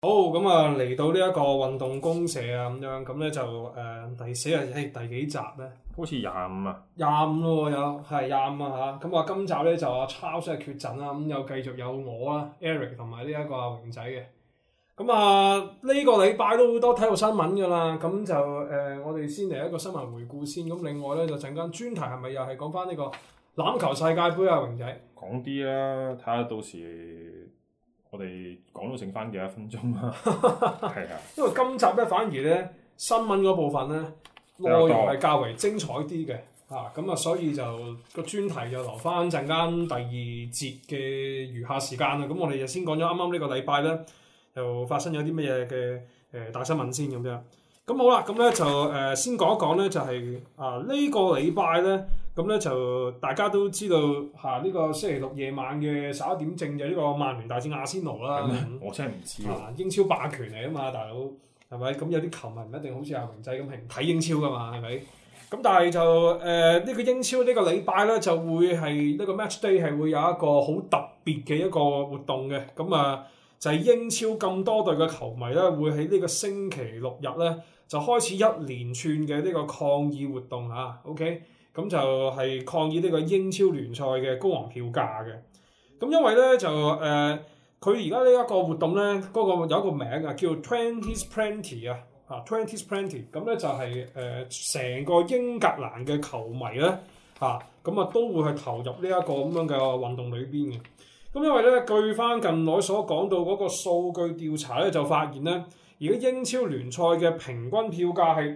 好咁啊，嚟到呢一個運動公社啊，咁樣咁咧就第四日第幾集咧？ 好似25啊， 25咯喎，係25啊嚇。咁啊，今集咧就阿 Charles 係缺陣啦，咁又繼續有我啦，Eric 同埋呢一個阿榮仔嘅。咁啊，呢個禮拜都好多體育新聞㗎啦，咁就我哋先嚟一個新聞回顧先。咁另外咧就陣間專題係咪又係講翻呢個欖球世界盃啊，榮仔？ 講啲啦，睇下到時我哋講到剩翻幾多分鐘啊？係啊， 因為今集咧反而咧新聞嗰部分咧內容係較為精彩啲嘅咁啊，所以就個專題就留翻陣間第二節嘅餘下時間啦。咁我哋就先講咗啱啱呢個禮拜咧又發生咗啲乜嘢嘅大新聞先咁樣。咁好啦，咁咧就先講一講咧，就係呢個禮拜咧，咁咧就大家都知道呢個星期六夜晚嘅11點正就呢個曼聯大戰阿仙奴啦。 我真係唔知喎。 英超霸權嚟啊嘛，大佬係咪？咁有啲球迷唔一定好似阿榮仔咁係唔睇英超噶嘛，係咪？咁但係就呢個英超呢個禮拜咧就會係呢個 match day 係會有一個好特別嘅一個活動嘅。咁啊就係英超咁多隊嘅球迷咧會喺呢個星期六日咧就開始一連串嘅呢個抗議活動嚇。OK， 咁就係抗議呢個英超聯賽嘅高昂票價嘅。咁因為咧就佢而家呢一個活動咧，嗰個有一個名啊，叫 Twenties Plenty 20s Plenty。咁咧就係成個英格蘭嘅球迷咧咁都會去投入呢一個咁樣嘅運動裏邊嘅。咁因為咧，據翻近來所講到嗰個數據調查咧，就發現咧，而家英超聯賽嘅平均票價係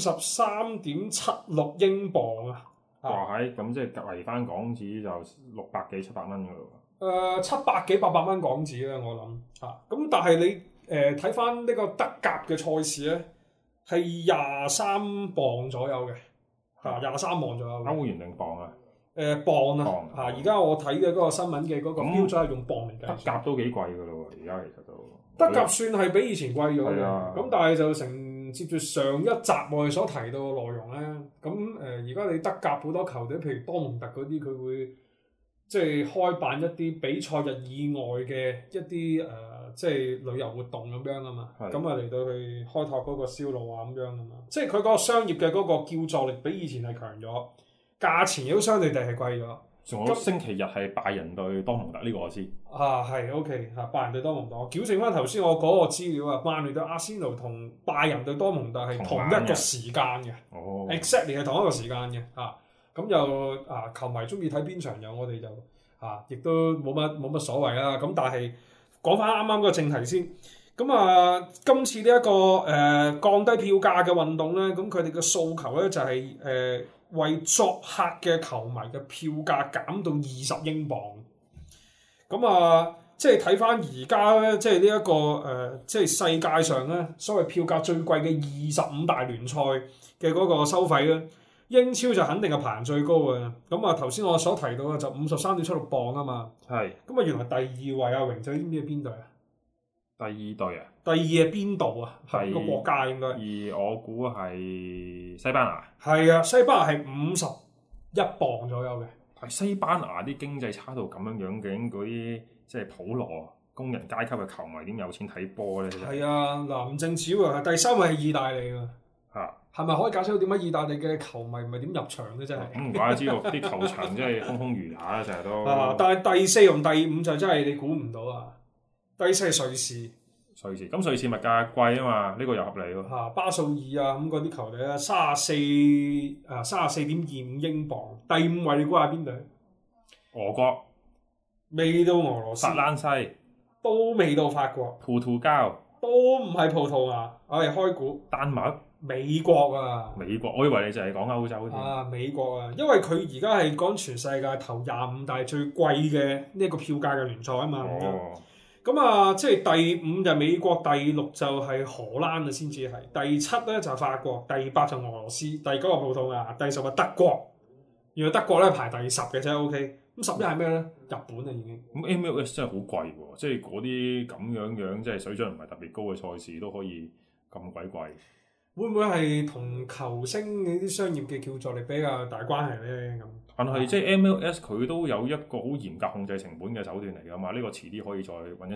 53.76英鎊啊！ 哇係，咁即係圍翻港紙就600幾700蚊噶咯喎。 700幾800蚊港紙啦，我諗咁但係你睇翻呢個德甲嘅賽事咧，係23磅左右嘅23磅左右。 歐元定磅啊？ 磅啊！而家我睇嘅嗰個新聞嘅嗰個標準係用磅嚟計。 德甲都幾貴噶咯喎，而家其實都。 德甲算係比以前貴咗嘅， 咁但係就承接住上一集我哋所提到嘅內容咧，咁而家你德甲好多球隊，譬如多蒙特嗰啲，佢會即係開辦一啲比賽日以外嘅一啲即係旅遊活動咁樣啊嘛，咁嚟到去開拓嗰個銷路啊咁樣啊嘛，即係佢嗰個商業嘅嗰個叫座力比以前係強咗，價錢亦都相對地係貴咗。 仲有星期日係拜仁對多蒙特，呢個我知。 係 OK 拜仁對多蒙特。我矯正翻頭先我嗰個資料啊，曼聯對阿仙奴同拜仁對多蒙特係同一個時間嘅。exactly 係同一個時間嘅咁就球迷中意睇邊場有我哋就亦都冇乜所謂啦。咁但係講翻啱啱嗰個正題先。咁今次呢一個降低票價嘅運動咧，咁佢哋嘅訴求咧就係為作客嘅球迷嘅票價減到20英鎊。咁即係睇翻而家咧，即係呢一個即係世界上咧，所謂票價最貴嘅25大聯賽嘅嗰個收費咧，英超就肯定係排行最高嘅。咁頭先我所提到嘅就53.76磅啊嘛。 係。 咁原來第二位阿榮仔知唔知係邊隊啊？ 第二隊啊？ 第二係邊度啊？係個國家應該。 而我估係西班牙。 係啊，西班牙係51磅左右嘅。 係西班牙啲經濟差到咁樣樣，究竟嗰啲即係普羅工人階級嘅球迷點有錢睇波咧？ 係啊，唔正少啊，第三位係意大利㗎。係咪可以解釋到點解意大利嘅球迷唔係點入場咧？真係。 唔怪得知道啲球場真係空空如也啦，成日都。 但係第4同第5就真係你估唔到啊！第4係瑞士。 咁瑞士物價貴啊嘛，呢個又合理喎。 巴素爾咁嗰啲球隊咧34.25英鎊。第5位你估下邊隊？ 俄國。 未到俄羅斯。 法蘭西。 都未到法國。 葡萄牙。 都唔係葡萄牙。我哋開估。 丹麥。 美國啊！ 美國，我以為你就係講歐洲添。 美國啊，因為佢而家係講全世界頭25大最貴嘅呢一個票價嘅聯賽啊嘛。咁即係第5就美國，第6就係荷蘭啊，先至係第7咧就係法國，第8就俄羅斯，第9係葡萄牙，第10係德國。原來德國咧排第10嘅啫 ，OK。咁11係咩咧？日本啊已經。 咁 MLS 真係好貴喎，即係嗰啲咁樣即係水準唔係特別高嘅賽事都可以咁鬼貴。 會唔會係同球星嗰啲商業嘅叫座力比較大關係咧？咁但係即係 MLS 佢都有一個好嚴格控制成本嘅手段嚟㗎嘛，呢個遲啲可以再揾一集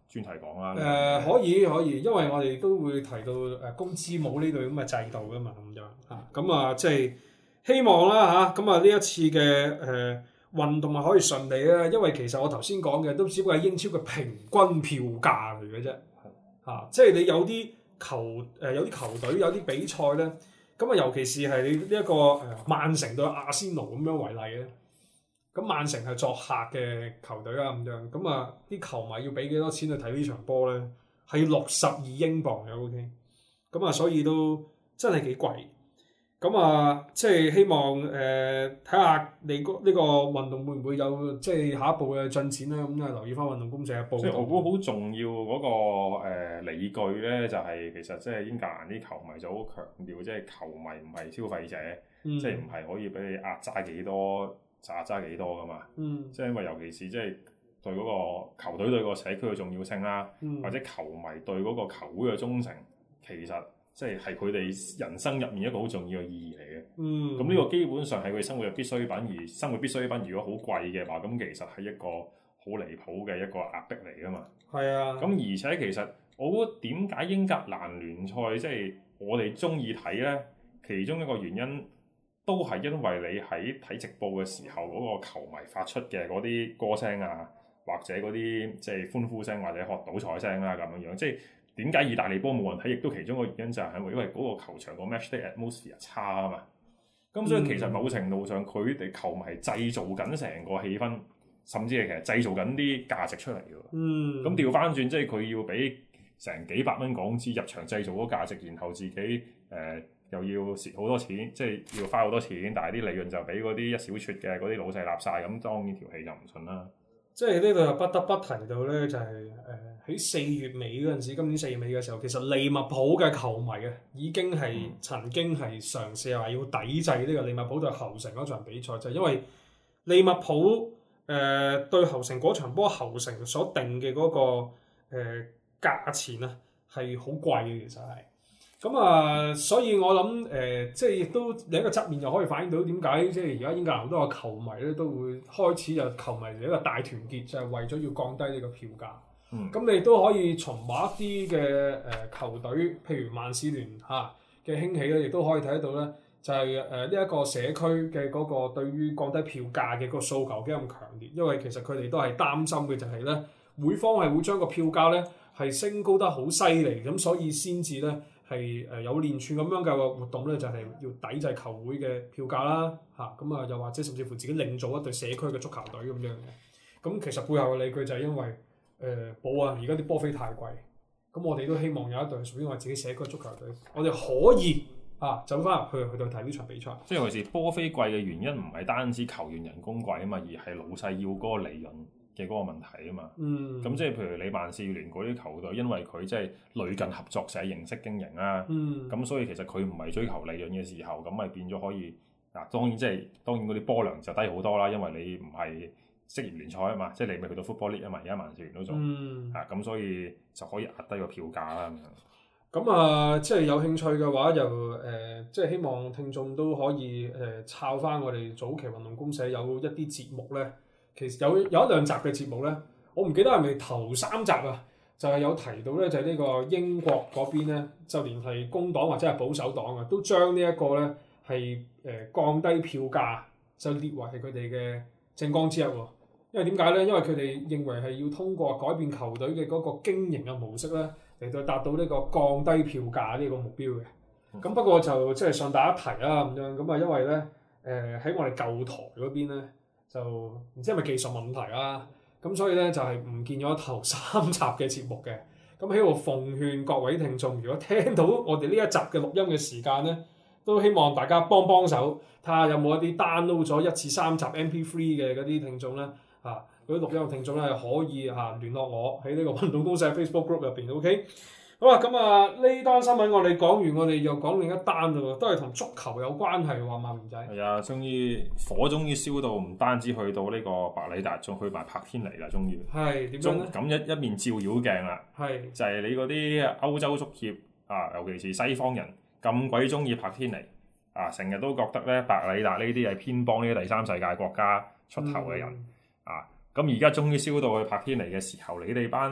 專題講啦。 可以，因為我哋都會提到公資母呢類咁嘅制度噶嘛，咁樣嚇。咁啊，即係希望啦嚇。咁啊，呢一次嘅運動係可以順利啦，因為其實我頭先講嘅都只不過係英超嘅平均票價嚟嘅啫。嚇，即係你有啲有啲球隊有啲比賽咧，咁啊，尤其是係你呢一個曼城對阿仙奴咁樣為例咧。咁曼城係作客嘅球隊啦，咁樣咁啊，啲球迷要俾幾多錢去睇呢場波咧？係要62英鎊嘅 ，OK。咁啊，所以都真係幾貴。咁啊，即係希望睇下你呢個運動會唔會有即係下一步嘅進展咧？咁啊，留意翻運動公社嘅報道。 即係我估好重要嗰個理據咧，就係其實即係英格蘭啲球迷就好強調，即係球迷唔係消費者，即係唔係可以俾你壓榨幾多。揸幾多噶嘛？即係因為尤其是即係對嗰個球隊對個社區嘅重要性啦，或者球迷對嗰個球會嘅忠誠，其實即係佢哋人生入面一個好重要嘅意義嚟嘅。咁呢個基本上係佢生活嘅必需品，而生活必需品如果好貴嘅話，咁其實係一個好離譜嘅一個壓迫嚟噶嘛。係啊。咁而且其實我覺得點解英格蘭聯賽即係我哋中意睇咧？其中一個原因。都係因為你喺睇直播嘅時候，嗰個球迷發出嘅嗰啲歌聲啊，或者嗰啲即係歡呼聲或者喝倒彩聲啦咁樣樣。即係點解意大利波冇人睇，亦都其中一個原因就係因為嗰個球場個 matchday atmosphere 差啊嘛。咁所以其實某程度上，佢哋球迷係製造緊成個氣氛，甚至係其實製造緊啲價值出嚟嘅。咁調翻轉，即係佢要俾成幾百蚊港紙入場製造嗰個價值，然後自己又要蝕好多錢，即係要花好多錢，但係啲利潤就俾嗰啲一小撮嘅嗰啲老細立晒，咁當然條氣就唔順啦。即係呢度又不得不提到咧，就係喺4月尾嗰陣時，今年4月尾嘅時候，其實利物浦嘅球迷啊，已經係曾經係嘗試話要抵制呢個利物浦對侯城嗰場比賽，就係因為利物浦對侯城嗰場波，侯城所定嘅嗰個價錢啊係好貴嘅，其實係。咁啊，所以我諗即係亦都另一個側面就可以反映到點解即係而家英格蘭好多個球迷咧都會開始就球迷一個大團結，就係為咗要降低呢個票價。咁你都可以從某一啲嘅球隊，譬如曼市聯嘅興起咧，亦都可以睇得到咧，就係呢一個社區嘅嗰個對於降低票價嘅個訴求幾咁強烈，因為其實佢哋都係擔心嘅就係咧，會方係會將個票價咧係升高得好犀利，咁所以先至咧。係有連串咁樣嘅活動咧，就係要抵制球會嘅票價啦，咁啊又或者甚至乎自己另做一隊社區嘅足球隊咁樣嘅。咁其實背後嘅理據就係因為冇啊，而家啲波飛太貴，咁我哋都希望有一隊屬於我自己社區足球隊，我哋可以走翻入去到睇呢場比賽。即係尤其是波飛貴嘅原因唔係單止球員人工貴啊嘛，而係老細要嗰個利潤嘅嗰個問題啊嘛，咁即係譬如你曼市聯嗰啲球隊，因為佢即係類近合作社形式經營啦，咁所以其實佢唔係追求利潤嘅時候，咁咪變咗可以當然嗰啲波量就低好多啦，因為你唔係職業聯賽啊嘛，即係你未去到 Football League 啊嘛，而家曼市聯都做，咁所以就可以壓低個票價啦咁樣。咁即係有興趣嘅話，就即係希望聽眾都可以抄翻我哋早期運動公社有一啲節目咧。其實有一兩集嘅節目咧，我唔記得係咪頭3集啊，就係有提到咧，就係呢個英國嗰邊咧，就連係工黨或者係保守黨啊，都將呢一個咧係降低票價，就列為係佢哋嘅政綱之一喎。因為點解咧？因為佢哋認為係要通過改變球隊嘅嗰個經營嘅模式咧，嚟到達到呢個降低票價呢個目標嘅。咁不過就即係順帶一提啦咁樣，咁啊因為咧喺我哋舊台嗰邊咧。就唔知係咪技術問題啦，咁所以咧就係唔見咗頭3集嘅節目嘅。咁喺度奉勸各位聽眾，如果聽到我哋呢一集嘅錄音嘅時間咧，都希望大家幫手，睇下有冇一啲 download 咗1至3集 MP3 嘅嗰啲聽眾咧，嗰啲錄音嘅聽眾咧可以聯絡我喺呢個運動公社 Facebook group 入邊 ，OK。好啦，咁呢單新聞我哋講完，我哋又講另一單咯，都係同足球有關係喎，馬明仔。係啊，終於燒到，唔單止去到呢個白禮達，仲去埋柏天尼啦，終於。係點樣咧？咁一面照妖鏡啦。係。就係你嗰啲歐洲足協尤其是西方人咁鬼中意柏天尼成日都覺得咧白禮達呢啲係偏幫呢啲第三世界國家出頭嘅人咁而家終於燒到去柏天尼嘅時候，你哋班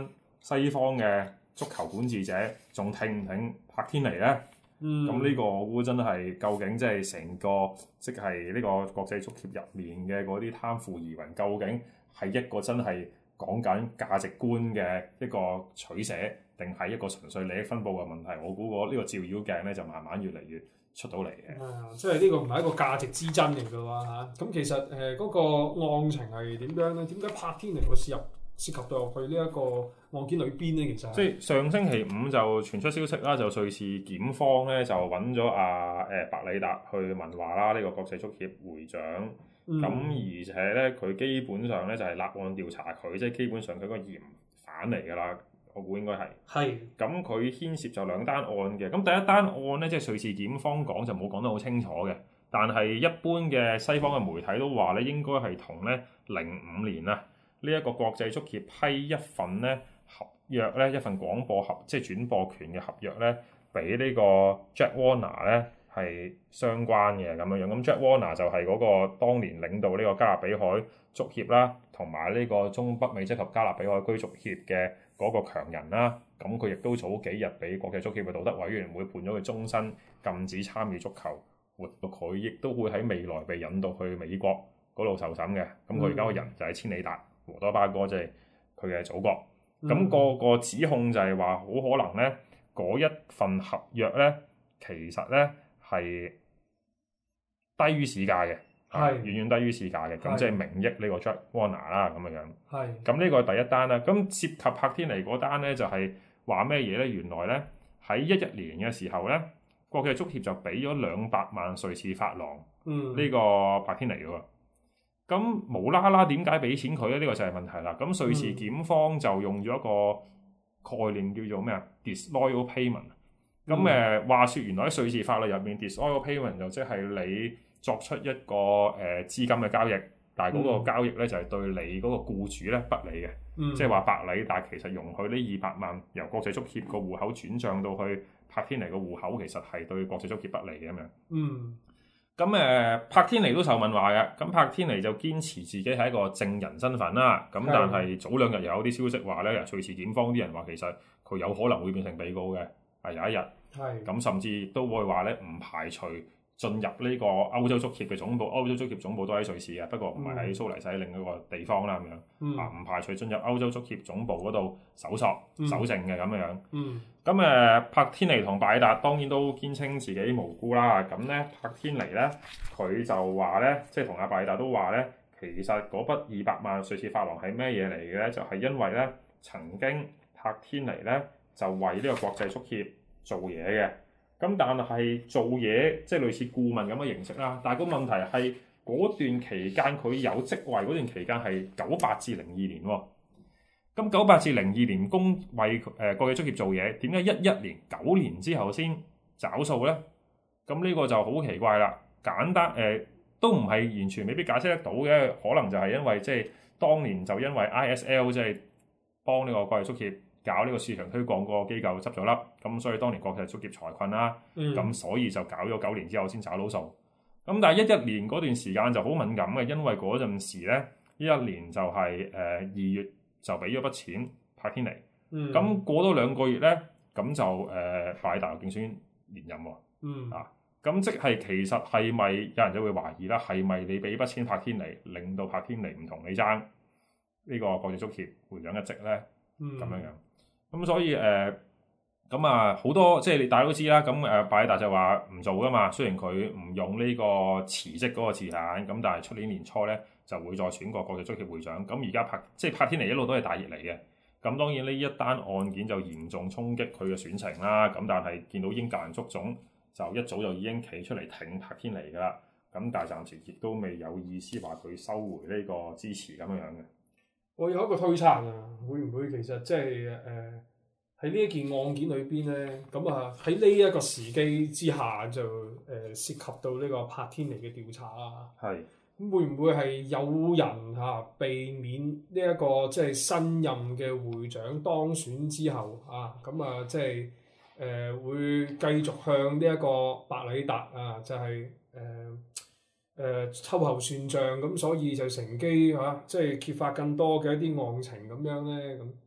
西方嘅足球管治者仲挺唔挺柏天尼咧？咁呢個我估真係究竟即係成個即係呢個國際足協入面嘅嗰啲貪腐疑雲，究竟係一個真係講緊價值觀嘅一個取捨，定係一個純粹利益分佈嘅問題？我估呢個照妖鏡咧就慢慢越嚟越出到嚟嘅。 即係呢個唔係一個價值之爭嚟嘅喎嚇。咁其實嗰個案情係點樣咧？點解柏天尼會涉及到入去呢一個案件裏邊咧？其實即係上星期五就傳出消息啦，就瑞士檢方咧就揾咗白禮達去問話啦，呢個國際足協會長。咁而且咧，佢基本上咧就係立案調查佢，即係基本上佢個嫌犯嚟㗎啦。我估應該係。係。咁佢牽涉就兩單案嘅。咁第一單案咧，即係瑞士檢方講就冇講得好清楚嘅，但係一般嘅西方嘅媒體都話咧，應該係同咧05年啊呢一個國際足協批一份咧合約咧，一份廣播即係轉播權嘅合約咧，俾呢個 Jack Warner 咧係相關嘅咁樣樣。咁 Jack Warner 就係嗰個當年領導呢個加勒比海足協啦，同埋呢個中北美洲及加勒比海區足協嘅嗰個強人啦。咁佢亦都早幾日俾國際足協嘅道德委員會判咗佢終身禁止參與足球活動，佢亦都會喺未來被引渡去美國嗰度受審嘅。咁佢而家個人就喺千里達和多巴哥，即係佢嘅祖國。咁個指控就係話，好可能咧嗰一份合約咧，其實咧係低於市價嘅，遠遠低於市價嘅。咁即係名益呢個 Jack Warner 啦，咁樣樣。咁呢個係第一單啦。咁涉及柏天尼嗰單咧，就係話咩嘢咧？原來咧喺11年嘅時候咧，國際足協就俾咗200萬瑞士法郎呢個柏天尼喎。咁無啦啦點解俾錢佢咧？呢個就係問題啦。咁瑞士檢方就用咗一個概念叫做咩啊？disloyal payment。咁話說原來喺瑞士法律入面，disloyal payment 就即係你作出一個資金嘅交易，但係嗰個交易咧就係對你嗰個僱主咧不利嘅。即係話白禮達其實容許呢200萬由國際足協個戶口轉帳到去柏天尼個戶口，其實係對國際足協不利嘅咁樣。咁柏天尼都受問話嘅，咁柏天尼就堅持自己係一個證人身份啦。咁但係早2日有啲消息話咧，瑞士檢方啲人話其實佢有可能會變成被告嘅，係有一日。咁甚至都會話咧，唔排除進入呢個歐洲足協嘅總部。歐洲足協總部都喺瑞士嘅，不過唔係喺蘇黎世，另一個地方啦咁樣。唔排除進入歐洲足協總部嗰度搜索、搜證嘅咁樣。咁柏天尼同拜達當然都堅稱自己無辜啦。咁咧，柏天尼咧佢就話咧，即係同阿拜達都話咧，其實嗰筆200萬瑞士法郎係咩嘢嚟嘅咧？就係因為咧曾經柏天尼咧就為呢個國際足協做嘢嘅。咁但係做嘢即係類似顧問咁嘅形式啦。但係個問題係嗰段期間佢有職位嗰段期間係98至02年喎。咁98至02年為國際足協做嘢，點解11年9年之後先找數咧？咁呢個就好奇怪啦。簡單都唔係完全未必解釋得到嘅，可能就係因為即係當年就因為 ISL 即係幫呢個國際足協搞呢個市場推廣個機構執咗笠，咁所以當年國際足協財困啦，咁所以就搞咗9年之後先找到數。咁但係11年嗰段時間就好敏感嘅，因為嗰陣時咧11年就係2月就俾咗筆錢柏天尼，咁過多2個月咧，咁就拜達競選連任喎。咁即係其實係咪有人就會懷疑啦？係咪你俾筆錢柏天尼，令到柏天尼唔同你爭呢個國際足協會長一職咧？咁樣。咁所以好多即係大家都知啦。咁拜達就話唔做噶嘛。雖然佢唔用呢個辭職嗰個字眼，咁但係出年年初咧就會再選個國際足協會長。咁而家柏天尼一路都係大熱嚟嘅。咁當然呢一單案件就嚴重衝擊佢嘅選情啦。咁但係見到英格蘭足總就一早就已經企出嚟挺柏天尼㗎啦。咁但係暫時亦都未有意思話佢收回呢個支持咁樣嘅。 我有一個推測啊，會唔會其實即係喺呢一件案件裏邊咧，咁喺呢一個時機之下就涉及到呢個柏天尼嘅調查啦。咁會唔會係有人避免呢一個即係新任嘅會長當選之後即係會繼續向呢一個白禮達就係秋後算賬，咁所以就乘機即係揭發更多嘅一啲案情咁樣咧，咁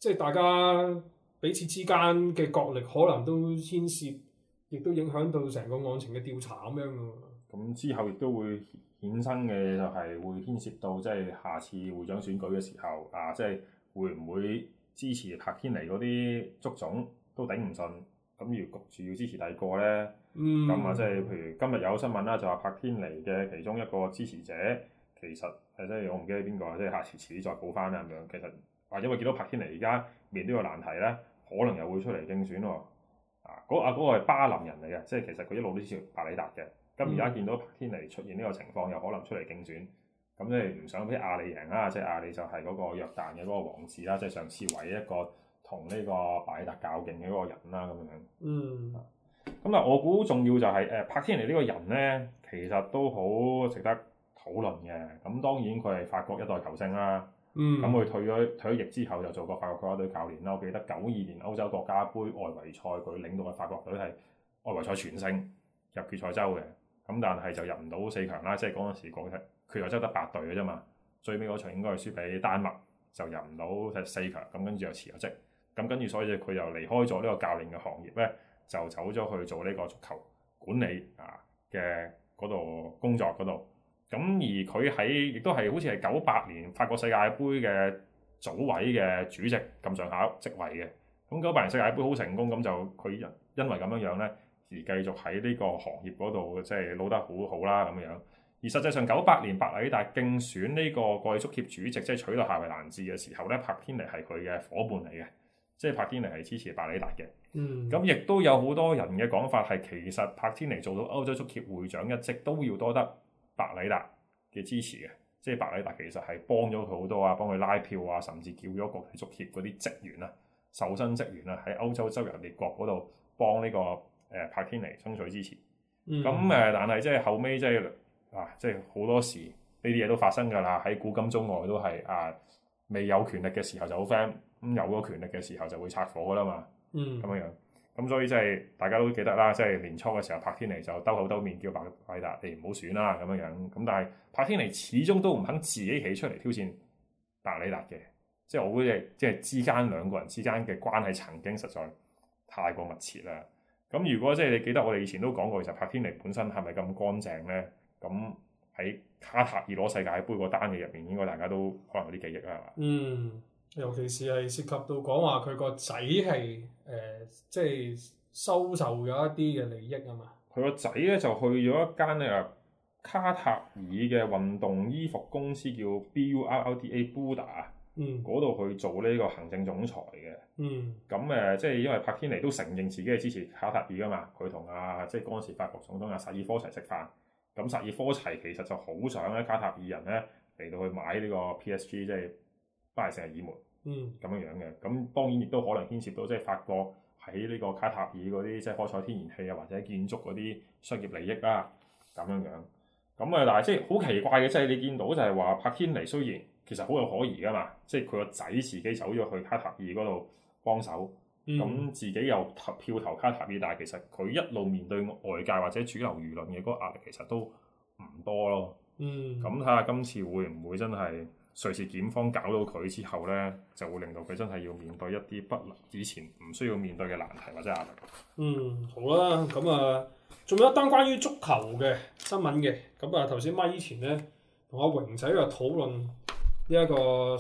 即係大家彼此之間嘅角力，可能都牽涉，亦都影響到成個案情嘅調查咁樣嘅。 咁之後亦都會衍生嘅就係會牽涉到即係下次會長選舉嘅時候啊，即係會唔會支持柏天尼嗰啲足總都頂唔順，咁要焗住要支持第二個咧？咁即係譬如今日有新聞啦，就話柏天尼嘅其中一個支持者其實即係我唔記得邊個，即係下次遲啲再補翻啦咁樣。其實因為見到柏天尼而家面對個難題咧，可能又會出嚟競選喎。嗰個係巴林人嚟嘅，即係其實佢一路都支持白里達嘅。咁而家見到柏天尼出現呢個情況，又可能出嚟競選，咁即係唔想俾阿里贏啦。即係阿里就係嗰個約旦嘅嗰個王子啦，即係上次唯一一個同呢個白里達較勁嘅嗰個人啦咁樣。咁但我估重要就係柏天尼呢個人咧，其實都好值得討論嘅。咁當然佢係法國一代球星啦。咁佢退咗役之後，就做過法國國家隊教練啦。我記得92年歐洲國家杯外圍賽，佢領導嘅法國隊係外圍賽全勝入決賽周嘅。咁但係就入唔到4強啦，即係嗰陣時決賽周得8隊嘅啫嘛。最尾嗰場應該係輸俾丹麥，就入唔到4強。咁跟住又辭咗職。咁跟住所以佢又離開咗呢個教練嘅行業咧，就走咗去做呢個足球管理嘅嗰度工作嗰度。咁而佢亦都係好似係98年法國世界盃嘅組委嘅主席咁上下職位嘅。咁98年世界盃好成功，咁就佢因為咁樣咧而繼續喺呢個行業嗰度即係撈得好好啦咁樣。而實際上98年白里達競選呢個國際足協主席，即係取代夏維蘭治嘅時候咧，柏天尼係佢嘅伙伴嚟嘅，即係柏天尼係支持白里達嘅。咁亦都有好多人嘅講法係，其實柏天尼做到歐洲足協會長一職都要多得白里達嘅支持嘅，即係白里達其實係幫咗佢好多啊，幫佢拉票啊，甚至叫咗國際足協嗰啲職員啊、受薪職員啊喺歐洲周遊列國嗰度幫呢個柏天尼爭取支持。但係即係後尾即係好多時呢啲嘢都發生㗎啦，喺古今中外都係未有權力嘅時候就好 friend，咁有咗權力嘅時候就會拆夥㗎啦嘛。咁樣。咁所以即係大家都記得啦，即係年初嘅時候，柏天尼就兜口兜面叫白里達你唔好選啦咁樣。咁但係柏天尼始終都唔肯自己起出嚟挑戰白里達嘅，即係我估即係之間兩個人之間嘅關係曾經實在太過密切啦。咁如果即係你記得我哋以前都講過，其實柏天尼本身係咪咁乾淨咧？咁喺卡塔爾攞世界盃嗰單嘅入面，應該大家都可能有啲記憶啦，係嘛？ 尤其是係涉及到講話佢個仔係即係收受咗一啲嘅利益啊嘛。 佢個仔咧就去咗一間卡塔爾嘅運動衣服公司叫 BURLDA Buda 嗰度去做呢個行政總裁嘅。咁即係因為柏天尼都承認自己係支持卡塔爾噶嘛，佢同即係嗰陣時法國總統薩爾科齊食飯。咁薩爾科齊其實就好想咧卡塔爾人咧嚟到去買呢個 PSG 即係巴黎聖日耳門。咁樣嘅，咁當然亦都可能牽涉到即係法國喺呢個卡塔爾嗰啲即係開採天然氣啊或者建築嗰啲商業利益啦，咁樣。咁但係即係好奇怪嘅，即係你見到就係話柏天尼雖然其實好有可疑噶嘛，即係佢個仔自己走咗去卡塔爾嗰度幫手，咁自己又票投卡塔爾，但係其實佢一路面對外界或者主流輿論嘅嗰個壓力其實都唔多咯。咁睇下今次會唔會真係瑞士檢方搞到佢之後咧，就會令到佢真係要面對一啲以前唔需要面對嘅難題或者壓力。 好啦，咁仲有一單關於足球嘅新聞嘅。咁頭先咪前咧同阿榮仔又討論呢一個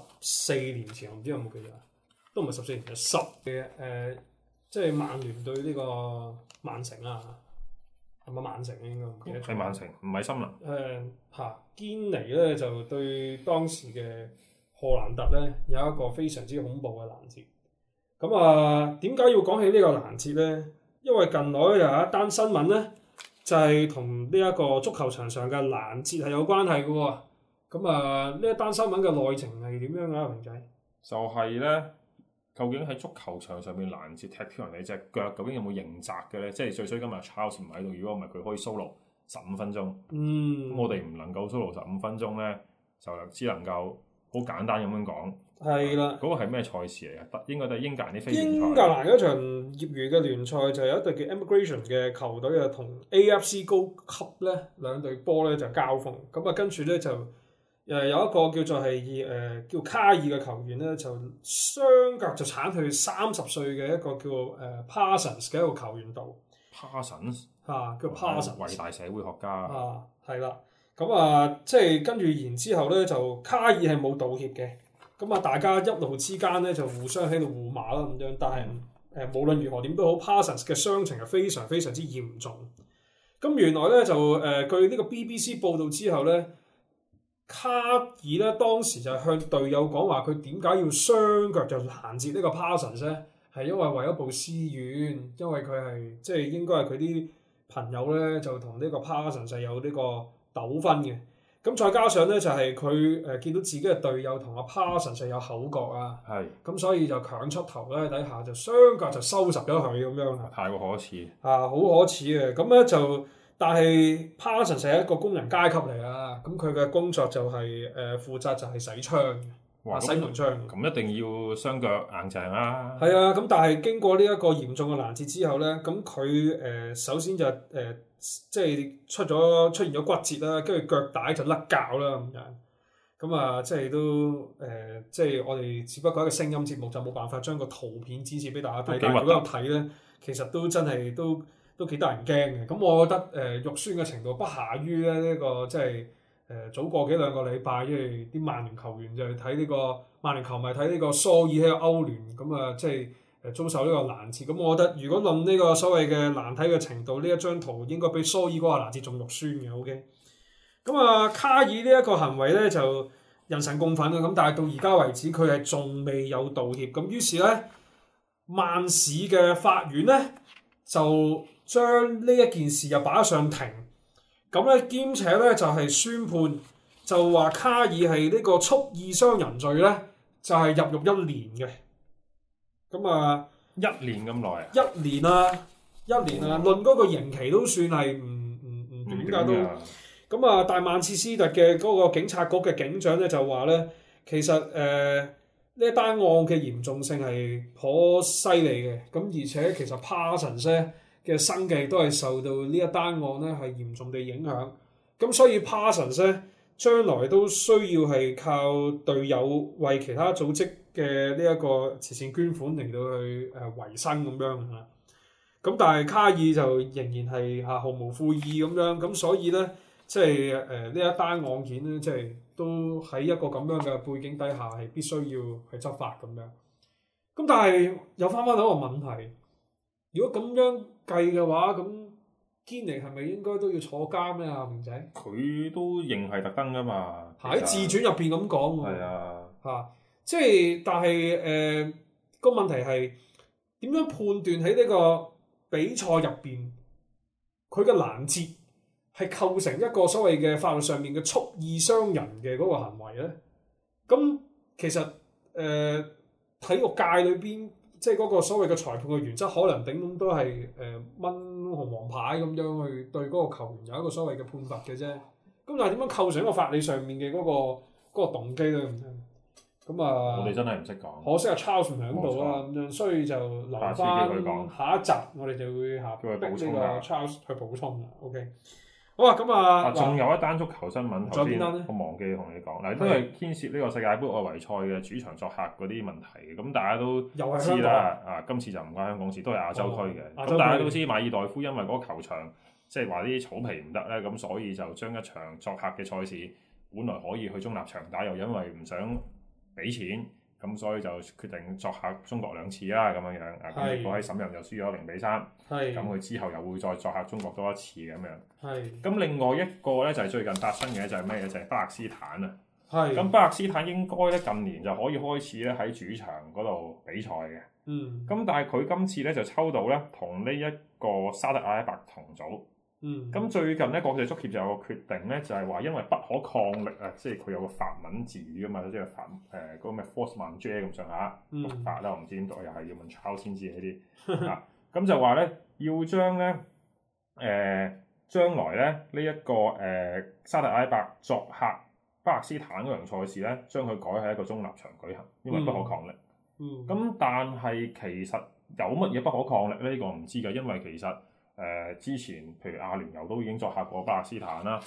14年前，我唔知有冇記得，都唔係14年前，10嘅即係曼聯對呢個曼城啊。係咪曼城應該唔記得？ 係曼城，唔係森林。 堅尼咧就對當時嘅荷蘭特咧有一個非常之恐怖嘅攔截。咁點解要講起呢個攔截咧？因為近來又有一單新聞咧，就係同呢一個足球場上嘅攔截係有關係嘅喎。咁呢一單新聞嘅內情係點樣啊，榮仔？ 就係咧。究竟喺足球場上面攔截踢挑人哋隻腳，究竟有冇刑責嘅咧？即係最衰今日 Charles 唔喺度，如果唔係佢可以 solo 15分鐘。咁我哋唔能夠 solo 15分鐘咧，就只能夠好簡單咁樣講。 係啦。 嗰個係咩賽事嚟啊？應該都係英格蘭啲非聯賽。 英格蘭嗰場業餘嘅聯賽就有一隊叫 Immigration 嘅球隊同 AFC 高級咧兩隊波咧就交鋒。咁跟住咧就有一個叫做係叫卡爾嘅球員咧，就雙腳就鏟去30歲嘅一個叫Parsons 嘅一個球員度。 Parsons 叫 Parsons， 偉大社會學家係啦。咁即係跟住然之後咧，就卡爾係冇道歉嘅。咁大家一路之間咧就互相喺度互罵啦咁樣。但係無論如何點都好，Parsons 嘅傷情係非常非常之嚴重。咁原來咧就據呢個 BBC 報導之後咧。卡爾咧當時就向隊友講話，佢點解要雙腳就銜接呢個 Parsons 咧？係因為為咗報私怨，因為佢係即係應該係佢啲朋友咧就同呢個 Parsons 係有呢個糾紛嘅。咁再加上咧就係佢見到自己嘅隊友同阿 Parsons 係有口角啊，咁所以就強出頭咧底下就雙腳就收拾咗佢咁樣啦。 太過可恥好可恥嘅。咁咧就。但係 Parsons 係一個工人階級嚟啊，咁佢嘅工作就係負責就係洗窗嘅，洗門窗。 咁一定要雙腳硬淨啦。 係啊，咁但係經過呢一個嚴重嘅攔截之後咧，咁佢首先就即係出現咗骨折啦，跟住腳帶就甩臼啦咁樣。咁即係都即係我哋只不過一個聲音節目，就冇辦法將個圖片展示俾大家睇。但係如果有睇咧，其實都真係都幾得人驚嘅，咁我覺得肉酸嘅程度不下於咧呢個即係早過幾兩個禮拜，因為啲曼聯球員就係睇呢個曼聯球迷睇呢個蘇爾喺個歐聯，咁即係遭受呢個攔截。咁我覺得如果論呢個所謂嘅難睇嘅程度，呢一張圖應該比蘇爾嗰個攔截仲肉酸嘅。OK，咁卡爾呢一個行為咧就人神共憤嘅，咁但係到而家為止佢係仲未有道歉。咁於是咧曼市嘅法院咧就將呢一件事又擺上庭，咁咧兼且咧就係宣判，就話卡爾係呢個蓄意傷人罪咧，就係入獄1年嘅。咁 1年咁耐啊 ？1年啊，1年啊，論嗰個刑期都算係唔短㗎都。咁但係曼徹斯特嘅嗰個警察局嘅警長咧就話咧，其實呢一單案嘅嚴重性係頗犀利嘅，咁而且其實 Parsons 咧嘅生計都係受到呢一單案咧係嚴重地影響，咁所以 Parsons 咧將來都需要係靠隊友為其他組織嘅呢一個慈善捐款嚟到去維生咁樣啊。咁但係卡爾就仍然係毫無悔意咁樣，咁所以咧即係呢一單案件咧，即係都喺一個咁樣嘅背景底下係必須要去執法咁樣。咁但係又翻到一個問題，如果咁樣計嘅話，咁堅尼係咪應該都要坐監咧？阿明仔， 佢都認係特登噶嘛， 喺自傳入邊咁講喎。 係啊， 即係但係個問題係點樣判斷喺呢個比賽入邊佢嘅攔截係構成一個所謂嘅法律上面嘅蓄意傷人嘅嗰個行為咧？咁其實體育界裏邊。即係嗰個所謂嘅裁判嘅原則，可能頂多都係掹紅黃牌咁樣去對嗰個球員有一個所謂嘅判罰嘅啫。咁但係點樣構成一個法理上面嘅嗰個動機咧？咁我哋真係唔識講。 可惜阿 Charles 唔喺度啦，咁樣所以就留翻下一集，我哋就會逼呢個 Charles 去補充啦。OK。好啊，咁仲有一單足球新聞，頭先我忘記同你講，嗱都係牽涉呢個世界盃外圍賽嘅主場作客嗰啲問題嘅，咁大家都知啦。今次就唔關香港事，都係亞洲區嘅。咁大家都知馬爾代夫因為嗰個球場即係話啲草皮唔得咧，咁所以就將一場作客嘅賽事，本來可以去中立場打，又因為唔想俾錢，咁所以就決定作客中國2次啦，咁樣樣。咁結果喺瀋陽就輸咗0-3。咁佢之後又會再作客中國多1次咁樣。咁另外一個咧就係最近發生嘅就係咩嘢？就係巴勒斯坦啊。咁巴勒斯坦應該咧近年就可以開始咧喺主場嗰度比賽嘅。咁但係佢今次咧就抽到咧同呢一個沙特阿拉伯同組。咁最近咧國際足協就有個決定咧，就係話因為不可抗力啊，即係佢有個法文字語啊嘛，即係嗰個咩 force majeure 咁上下讀法啦，我唔知點讀，又係要問 Charles 先知呢啲啊。咁就話咧要將咧將來咧呢一個沙特阿拉伯作客巴勒斯坦嗰場賽事咧，將佢改喺一個中立場舉行，因為不可抗力。咁但係其實有乜嘢不可抗力咧？呢個唔知㗎，因為其實之前譬如阿聯酋都已經作客過巴勒斯坦啦。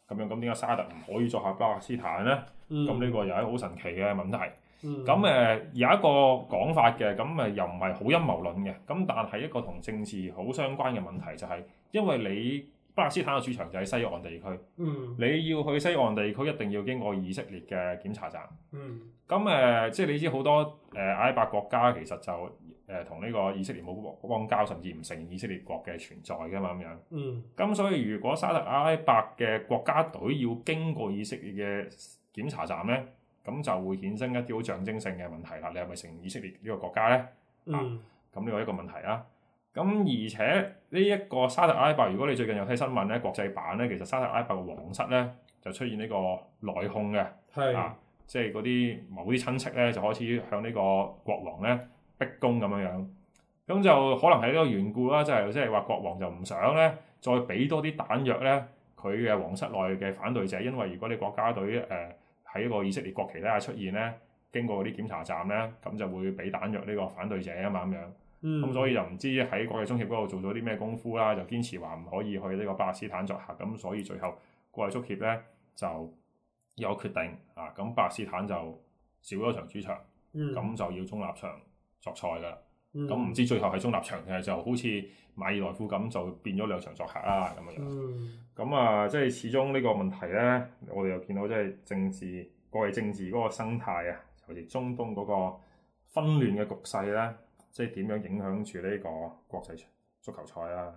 咁樣，咁點解沙特唔可以作客巴勒斯坦咧？咁呢個又係好神奇嘅問題。咁有一個講法嘅，咁又唔係好陰謀論嘅，咁但係一個同政治好相關嘅問題就係，因為你巴勒斯坦嘅主場就喺西岸地區，你要去西岸地區一定要經過以色列嘅檢查站。咁即係你知好多阿拉伯國家其實就同呢個以色列冇邦交，甚至唔承認以色列國嘅存在㗎嘛咁樣。咁所以如果沙特阿拉伯嘅國家隊要經過以色列嘅檢查站咧，咁就會衍生一啲好象徵性嘅問題啦。你係咪承認以色列呢個國家咧？咁呢個一個問題啦。咁而且呢一個沙特阿拉伯，如果你最近有睇新聞咧，國際版咧，其實沙特阿拉伯嘅皇室咧就出現呢個內訌嘅，即係嗰啲某啲親戚咧就開始向呢個國王咧逼宮咁樣。咁就可能係呢個緣故啦，即係話國王就唔想咧再俾多啲彈藥咧佢嘅皇室內嘅反對者，因為如果你國家隊喺一個以色列國旗底下出現咧，經過嗰啲檢查站咧，咁就會俾彈藥呢個反對者啊嘛咁樣。咁所以就唔知喺國際足協嗰度做咗啲咩功夫啦，就堅持話唔可以去呢個巴勒斯坦作客，咁所以最後國際足協咧就有決定咁巴勒斯坦就少咗場主場，咁就要中立場作賽㗎啦。咁唔知最後係中立場定係就好似馬爾代夫咁就變咗兩場作客啦咁樣。咁即係始終呢個問題咧，我哋又見到即係國際政治嗰個生態啊，尤其中東嗰個紛亂嘅局勢咧。即係點樣影響住呢個國際足球賽啦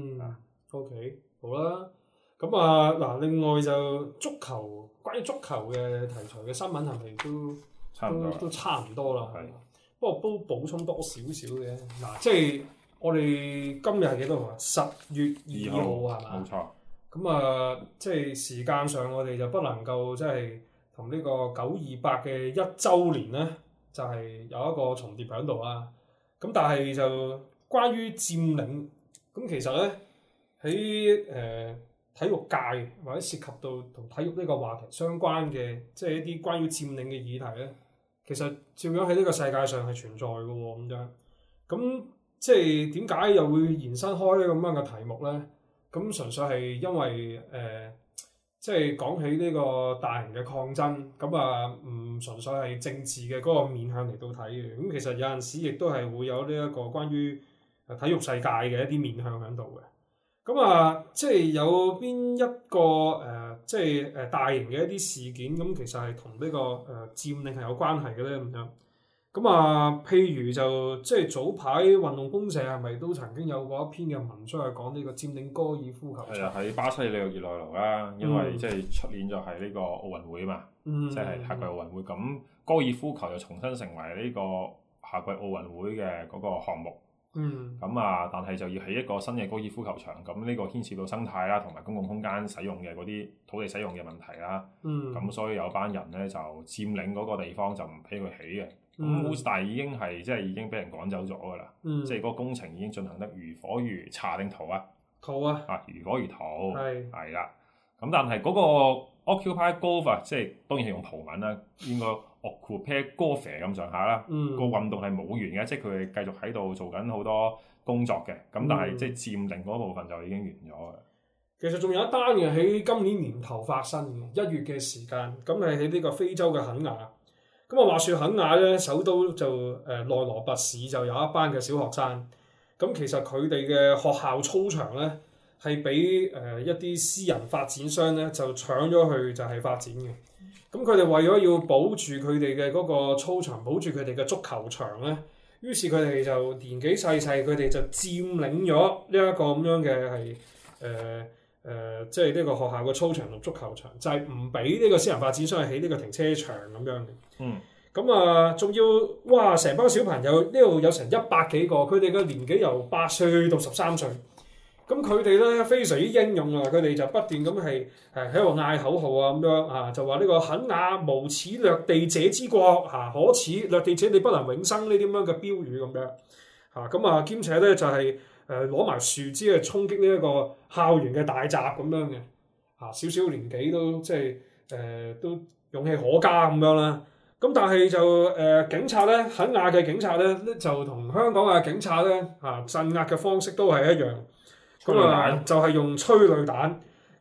？OK， 好啦。咁嗱，另外就關於足球嘅題材嘅新聞係咪都差唔多啦？係。不過都補充多少少嘅嗱，即係我哋今日係幾多號啊？10月2號係嘛？ 冇錯。 咁即係時間上我哋就不能夠即係同呢個928嘅1週年咧，就係有一個重疊喺度啦。咁但係就關於佔領，咁其實咧喺體育界或者涉及到同體育呢個話題相關嘅，即係一啲關於佔領嘅議題咧，其實照樣喺呢個世界上係存在嘅喎咁樣。咁即係點解又會延伸開呢咁樣嘅題目咧？咁純粹係因為即係講起呢個大型嘅抗爭，咁唔純粹係政治嘅嗰個面向嚟到睇嘅，咁其實有陣時亦都係會有呢一個關於體育世界嘅一啲面向喺度嘅。咁即係有邊一個即係大型嘅一啲事件，咁其實係同呢個佔領係有關係嘅咧咁樣。咁譬如就即係早排運動公社係咪都曾經有過一篇嘅文章係講呢個佔領高爾夫球場？係啊， 喺巴西里約熱內盧啦，因為即係出年就係呢個奧運會嘛，即係夏季奧運會。咁高爾夫球就重新成為呢個夏季奧運會嘅嗰個項目。咁但係就要起一個新嘅高爾夫球場，咁呢個牽涉到生態啦，同埋公共空間使用嘅嗰啲土地使用嘅問題啦。咁所以有班人咧就佔領嗰個地方就唔俾佢起嘅。咁但係已經係即係已經俾人趕走咗㗎啦。即係嗰個工程已經進行得如火如茶定荼啊？荼啊！如火如荼係啦。咁但係嗰個 Occupy Golf 即係當然係用葡文啦，應該 Occupy Golf 咁上下啦。個運動係冇完嘅，即係佢哋繼續喺度做緊好多工作嘅。咁但係即係佔領嗰部分就已經完咗嘅。 其實仲有一單嘅喺今年年頭發生嘅1月嘅時間，咁係喺呢個非洲嘅肯亞。咁話說肯亞咧，首都就內羅畢市就有一班嘅小學生。咁其實佢哋嘅學校操場咧係俾一啲私人發展商咧就搶咗去就係發展嘅。咁佢哋為咗要保住佢哋嘅嗰個操場，保住佢哋嘅足球場咧，於是佢哋就年紀細細，佢哋就佔領咗呢一個咁樣嘅係即係呢個學校嘅操場同足球場，就係唔俾呢個私人發展商去起呢個停車場咁樣嘅。咁仲要哇！成班小朋友呢度有成100幾個，佢哋嘅年紀由8歲到13歲。咁佢哋咧非常之英勇啊！佢哋就不斷咁係喺度嗌口號啊咁樣就話呢個肯亞無恥掠地者之國可恥掠地者你不能永生呢啲咁樣嘅標語咁樣咁兼且咧就係攞埋樹枝去衝擊呢一個校園嘅大閘咁樣嘅少少年紀都即係都勇氣可嘉咁樣啦。咁但係就警察咧，肯亞嘅警察咧就同香港嘅警察咧鎮壓嘅方式都係一樣。咁就係用催淚彈，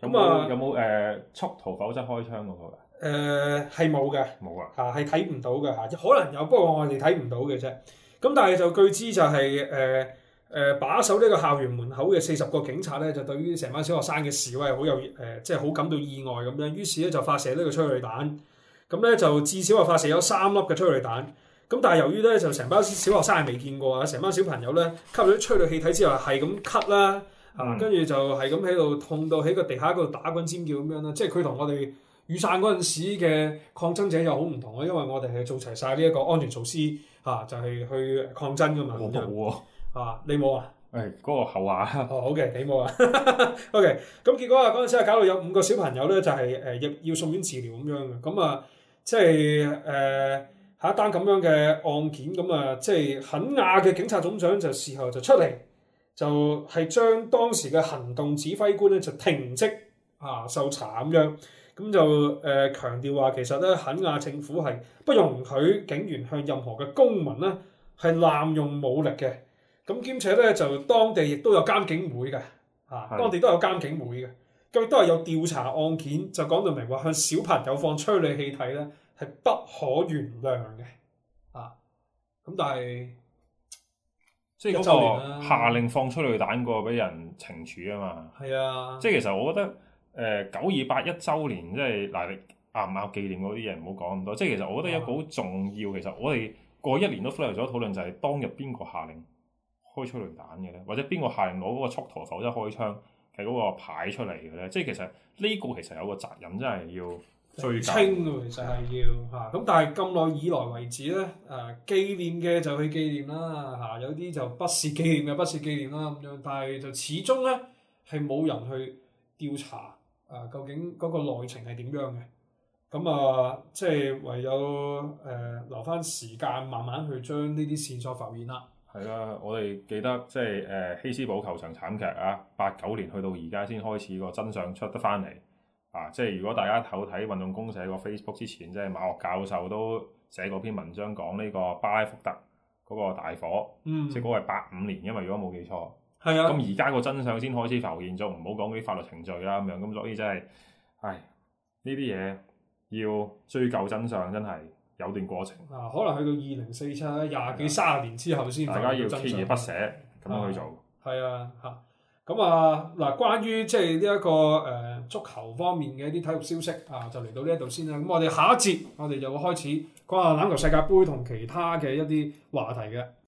有冇速逃否則開槍嗰個㗎？ 係冇嘅， 冇啊， 係睇唔到嘅嚇，可能有，不過我哋睇唔到嘅啫。咁但係就據知就係把守呢個校園門口嘅40個警察咧，就對於成班小學生嘅示威好有即係好感到意外咁樣，於是咧就發射呢個催淚彈，咁咧就至少係發射咗3粒嘅催淚彈。咁但係由於咧就成班小學生係未見過啊，成班小朋友咧吸咗啲催淚氣體之後係咁咳啦，跟住就係咁喺度痛到喺個地下嗰度打滾尖叫咁樣啦，即係佢同我哋雨傘嗰陣時嘅抗爭者又好唔同啊，因為我哋係做齊晒呢一個安全措施就係去抗爭噶嘛。 我冇喎， 你冇啊？ 嗰個後話。 好嘅，你冇啊？OK，咁結果嗰陣時搞到有5個小朋友咧，就係要送院治療咁樣嘅。咁即係下一單咁樣嘅案件，咁即係肯亞嘅警察總長就事後就出嚟，就係將當時嘅行動指揮官咧就停職受查咁樣，咁就強調話其實咧肯亞政府係不容許警員向任何嘅公民咧係濫用武力嘅，咁兼且咧就當地亦都有監警會嘅，當地都有監警會嘅，咁亦都係有調查案件，就講到明話向小朋友放催淚氣體咧係不可原諒嘅，咁但係即係嗰個下令放催淚彈個俾人懲處啊嘛。 係啊， 即係其實我覺得928 1週年，即係嗱你啱唔啱紀念嗰啲嘢唔好講咁多。即係其實我覺得一個好重要，其實我哋過1年都忽略咗討論就係當日邊個下令開催淚彈嘅咧，或者邊個下令攞嗰個速逃否則開槍嘅嗰個牌出嚟嘅咧？即係其實呢個其實有個責任，真係要追究。 清喎，其實係要咁但係咁耐以來為止咧，紀念嘅就去紀念啦，有啲就不是紀念嘅不是紀念啦咁樣，但係就始終咧係冇人去調查究竟嗰個內情係點樣嘅，咁即係唯有留翻時間慢慢去將呢啲線索浮現啦。 係啦，我哋記得即係希斯堡球場慘劇89年去到而家先開始個真相出得翻嚟。即係如果大家睇運動公社個 Facebook 之前，即係馬學教授都寫過篇文章講呢個巴拉福特嗰個大火，即係嗰個係85年，因為如果冇記錯。係啊。咁而家個真相先開始浮現咗，唔好講嗰啲法律程序啦咁樣，咁所以真係，呢啲嘢要追究真相真係有段過程。 可能去到2047 20幾30年之後先。 大家要鍥而不捨咁樣去做。 係啊，咁嗱，關於即係呢一個足球方面嘅一啲體育消息就嚟到呢一度先啦。咁我哋下一節我哋就會開始講下欖球世界盃同其他嘅一啲話題嘅。